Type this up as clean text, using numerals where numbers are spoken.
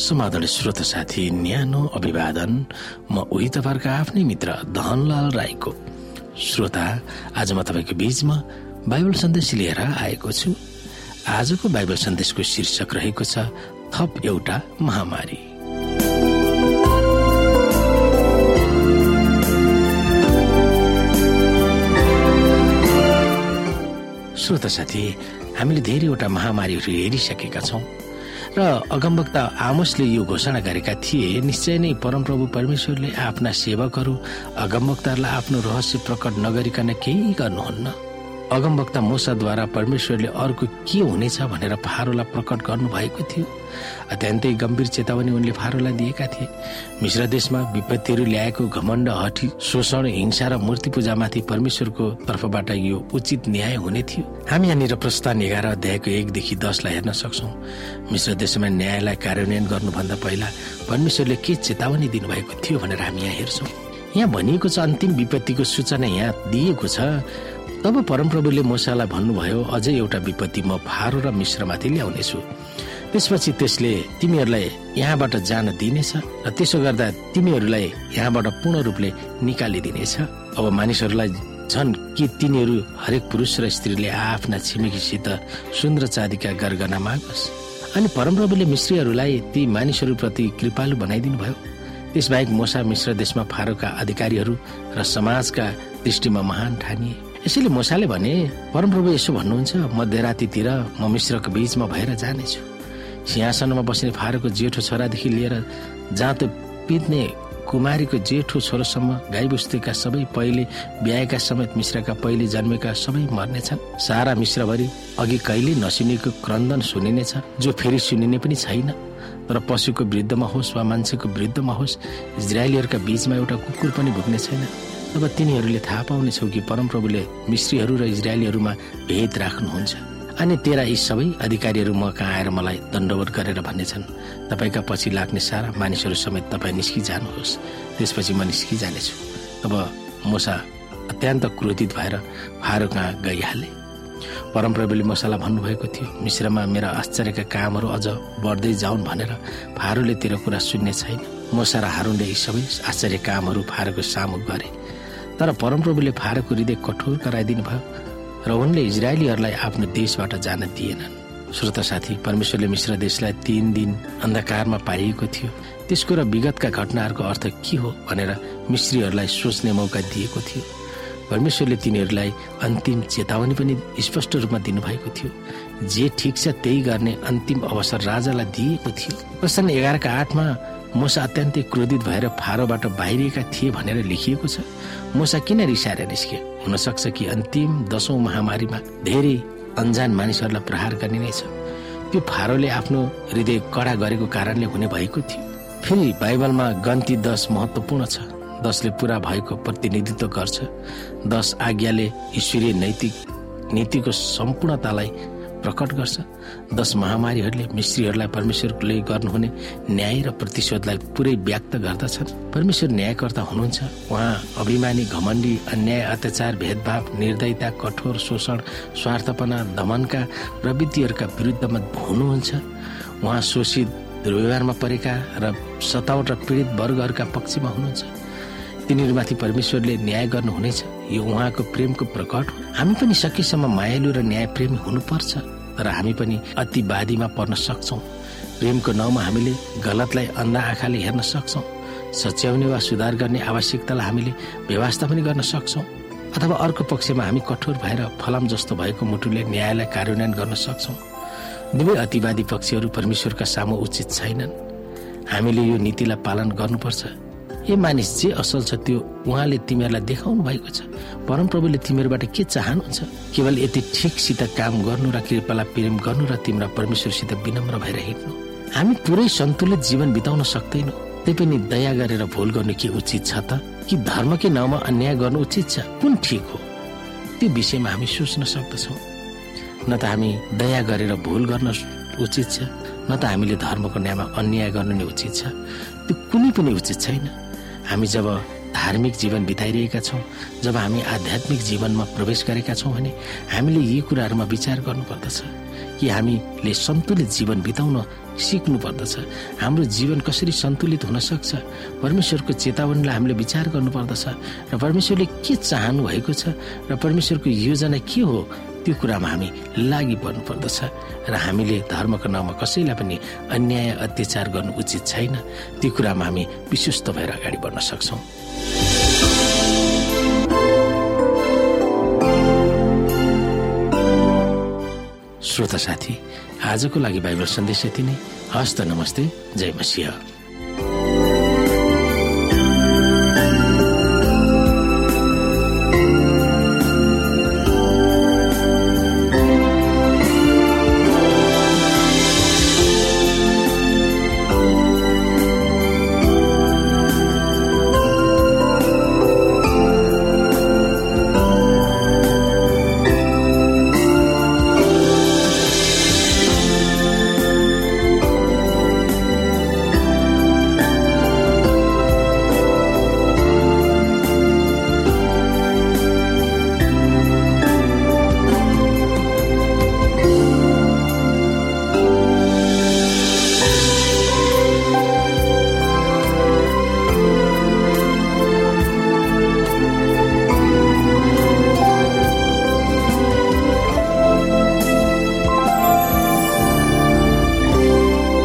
समाधान श्रोता साथी, न्यानो अभिवादन। म उही तपाईहरुको आफ्नै मित्र धनलाल राईको। श्रोता, आज म तपाईको बीचमा बाइबल सन्देश लिएर आएको छु। आजको बाइबल सन्देशको शीर्षक रहेको छ थप एउटा महामारी। श्रोता साथी, हामीले धेरैवटा महामारीहरू हेरिसकेका छौं र अगमवक्ता आमोसले यो घोषणा गरेका थिए, निश्चय नै परमप्रभु परमेश्वरले आफ्ना सेवकहरू अगमवक्ताहरूलाई आफ्नो रहस्य प्रकट नगरिकन केही गर्नुहुन्न। अगमवक्ता मूसाद्वारा परमेश्वरले अर्को के हुनेछ भनेर फारोलाई प्रकट गर्नुभएको थियो। अत्यन्तै गम्भीर चेतावनी उनले फारोलाई दिएका थिए। मिश्र देशमा विपत्तिहरू ल्याएको घमण्ड, हठी, शोषण, हिंसा र मूर्ति पूजामाथि परमेश्वरको तर्फबाट यो उचित न्याय हुने थियो। हामी यहाँनिर प्रस्थान 11 अध्यायको 1 देखि 10 लाई हेर्न सक्छौं। मिश्र देशमा न्यायलाई कार्यान्वयन गर्नुभन्दा पहिला परमेश्वरले के चेतावनी दिनुभएको थियो भनेर हामी यहाँ हेर्छौं। यहाँ भनिएको छ, अन्तिम विपत्तिको सूचना यहाँ दिएको छ। तब परमप्रभुले मूसालाई भन्नुभयो, अझै एउटा विपत्ति म फारो र मिश्रमाथि ल्याउनेछु। त्यसपछि त्यसले तिमीहरूलाई यहाँबाट जान दिनेछ र त्यसो गर्दा तिमीहरूलाई यहाँबाट पूर्ण रूपले निकालिदिनेछ। अब मानिसहरूलाई झन् के तिनीहरू हरेक पुरुष र स्त्रीले आफ्ना छिमेकीसित सुन र चाँदीका गरगहना मागोस्। अनि परमप्रभुले मिश्रीहरूलाई ती मानिसहरूप्रति कृपालु बनाइदिनु भयो। त्यसबाहेक मूसा मिश्र देशमा फारोका अधिकारीहरू र समाजका दृष्टिमा महान ठानिए। यसैले मूसाले भने, परमप्रभु यसो भन्नुहुन्छ, मध्यरातितिर म मिश्रको बीचमा भएर जानेछु। सिंहासनमा बस्ने फारोको जेठो छोरादेखि लिएर जाँतो पित्ने कुमारीको जेठो छोरासम्म, गाईबस्तुका सबै पहिले ब्याएका समेत मिश्रका पहिले जन्मेका सबै मर्नेछन्। सारा मिश्रभरि अघि कहिले नसुनेको क्रन्दन सुनिनेछ, जो फेरि सुनिने पनि छैन। तर पशुको वृद्धमा होस् वा मान्छेको वृद्धमा होस्, इजरायलीहरूका बीचमा एउटा कुकुर पनि भुक्ने छैन। तब तिनीहरूले थाहा पाउनेछौ कि परमप्रभुले मिश्रीहरू र इजरायलीहरूमा भेद राख्नुहुन्छ। अनि तेरा यी सबै अधिकारीहरू म कहाँ आएर मलाई दण्डवत गरेर भन्नेछन्, तपाईका पछि लाग्ने सारा मानिसहरू समेत तपाईँ निस्किजानुहोस्, त्यसपछि म निस्किजानेछु। तब मूसा अत्यन्त क्रोधित भएर फारो कहाँ गइहाले। परमप्रभुले मूसालाई भन्नुभएको थियो, मिश्रमा मेरा आश्चर्यका कामहरू अझ बढ्दै जाउन् भनेर फारोले तेरो कुरा सुन्ने छैन। मूसा र हारूनले यी सबै आश्चर्य कामहरू फारोको सामु गरे। तर परमप्रभुले फारोको हृदय कठोर गराइदिनु भयो र उनले इजरायलीहरूलाई आफ्नो देशबाट जान दिएनन्। श्रोता साथी, परमेश्वरले मिश्र देशलाई 3 दिन अन्धकारमा पारिएको थियो। त्यसको र विगतका घटनाहरूको अर्थ के हो भनेर मिश्रीहरूलाई सोच्ने मौका दिएको थियो। परमेश्वरले तिनीहरूलाई अन्तिम चेतावनी पनि स्पष्ट रूपमा दिनुभएको थियो। जे ठिक छ त्यही गर्ने अन्तिम अवसर राजालाई दिएको थियो। प्रसन्न 11 का 8 मा मूसा अत्यन्तै क्रोधित भएर फारोबाट बाहिरिएका थिए भनेर लेखिएको छ। मूसा किन रिसाएर निस्के? हुन सक्छ कि अन्तिम 10औं महामारीमा धेरै अनजान मानिसहरूलाई प्रहार गरिनेछ। त्यो फारोले आफ्नो हृदय कडा गरेको कारणले हुने भएको थियो। फेरि बाइबलमा गन्ती 10 महत्त्वपूर्ण छ। 10 ले पूरा भएको प्रतिनिधित्व गर्छ। 10 आज्ञाले ईश्वरीय नैतिक नीतिको सम्पूर्णतालाई प्रकट गर्छ। 10 महामारीहरूले मिश्रीहरूलाई परमेश्वरले गर्नुहुने न्याय र प्रतिशोधलाई पुरै व्यक्त गर्दछन्। परमेश्वर न्यायकर्ता हुनुहुन्छ। उहाँ अभिमानी, घमण्डी, अन्याय, अत्याचार, भेदभाव, निर्दयता, कठोर, शोषण, स्वार्थपना, दमनका प्रवृत्तिहरूका विरुद्धमा हुनुहुन्छ। उहाँ शोषित, दुर्व्यवहारमा परेका र सतावट र पीडित वर्गहरूका पक्षमा हुनुहुन्छ। तिनीहरूमाथि परमेश्वरले न्याय गर्नुहुनेछ। यो उहाँको प्रेमको प्रकट हो। हामी पनि सकेसम्म मायालु र न्यायप्रेमी हुनुपर्छ, तर हामी पनि अतिवादीमा पर्न सक्छौं। प्रेमको नाउँमा हामीले गलतलाई अन्धा आँखाले हेर्न सक्छौं। सच्याउने वा सुधार गर्ने आवश्यकतालाई हामीले व्यवस्था पनि गर्न सक्छौं। अथवा अर्को पक्षमा हामी कठोर भएर फलाम जस्तो भएको मुटुले न्यायलाई कार्यान्वयन गर्न सक्छौं। दुवै अतिवादी पक्षहरू परमेश्वरका सामु उचित छैनन्। हामीले यो नीतिलाई पालन गर्नुपर्छ। ए मानिस, जे असल छ त्यो उहाँले तिमीहरूलाई देखाउनु भएको छ। परमप्रभुले तिमीहरूबाट के चाहनुहुन्छ? केवल यति ठिकसित काम गर्नु र कृपालाई प्रेम गर्नु र तिम्रो परमेश्वरसित विनम्र भएर हिँड्नु। हामी पुरै सन्तुलित जीवन बिताउन सक्दैनौँ। तैपनि दया गरेर भुल गर्नु के उचित छ त? कि धर्मकै नाउँमा अन्याय गर्नु उचित छ? कुन ठिक हो? त्यो विषयमा हामी सोच्न सक्दछौँ। न त हामी दया गरेर भुल गर्न उचित छ, न त हामीले धर्मको नाममा अन्याय गर्नु नै उचित छ। त्यो कुनै पनि उचित छैन। हामी जब धार्मिक जीवन बिताइरहेका छौँ, जब हामी आध्यात्मिक जीवनमा प्रवेश गरेका छौँ भने हामीले यी कुराहरूमा विचार गर्नुपर्दछ कि हामीले सन्तुलित जीवन बिताउन सिक्नु पर्दछ। हाम्रो जीवन कसरी सन्तुलित हुन सक्छ, परमेश्वरको चेतावनीलाई हामीले विचार गर्नुपर्दछ र परमेश्वरले के चाहनु भएको छ र परमेश्वरको योजना के हो त्यो कुरामा हामी लागि पर्नु पर्दछ। र हामीले धर्मको नाममा कसैलाई पनि अन्याय अत्याचार गर्नु उचित छैन। त्यो कुरामा हामी विश्वस्त भएर अगाडि बढ्न सक्छौँ। श्रोता साथी, आजको लागि बाइबल सन्देश यति नै। हस्त नमस्ते, जय मसीह।